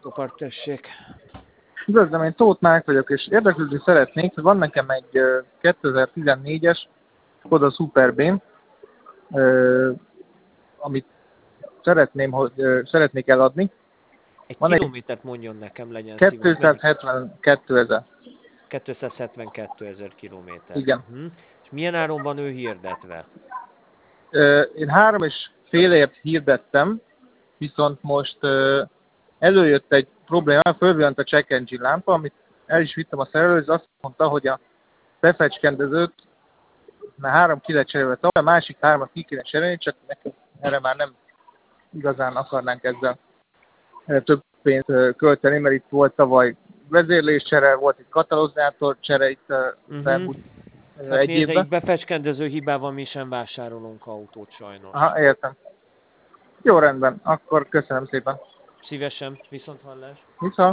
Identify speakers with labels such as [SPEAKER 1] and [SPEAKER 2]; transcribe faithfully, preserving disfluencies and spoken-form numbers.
[SPEAKER 1] Topart, tessék.
[SPEAKER 2] Üdvözlöm, én Tóth Márk vagyok, és érdeklődni szeretnék, hogy van nekem egy kétezer-tizennégyes Skoda Superb-m, amit szeretném, hogy szeretnék eladni.
[SPEAKER 1] Egy
[SPEAKER 2] Van
[SPEAKER 1] kilométert mondjon nekem, legyen szíves.
[SPEAKER 2] kétszázhetvenkettőezer.
[SPEAKER 1] kétszázhetvenkettőezer kilométer.
[SPEAKER 2] Igen.
[SPEAKER 1] Uh-huh. És milyen áron van ő hirdetve?
[SPEAKER 2] Én három és félért hirdettem, viszont most előjött egy probléma, fölvillant a check engine lámpa, amit el is vittem a szerelőhöz, azt mondta, hogy a befecskendezőt már három ki lett cserélve, a másik hármat ki kéne cserélni, csak nekünk erre már nem igazán akarnánk ezzel több pénzt költeni, mert itt volt tavaly vezérléscsere, volt egy katalizátorcsere itt
[SPEAKER 1] uh-huh.
[SPEAKER 2] elmúlt
[SPEAKER 1] hát
[SPEAKER 2] egy
[SPEAKER 1] nézze,
[SPEAKER 2] évben.
[SPEAKER 1] így befecskendező hibával mi sem vásárolunk autót sajnos.
[SPEAKER 2] Aha, értem. Jó, rendben, akkor köszönöm szépen.
[SPEAKER 1] Szívesen, viszont hallás.
[SPEAKER 2] Viszont.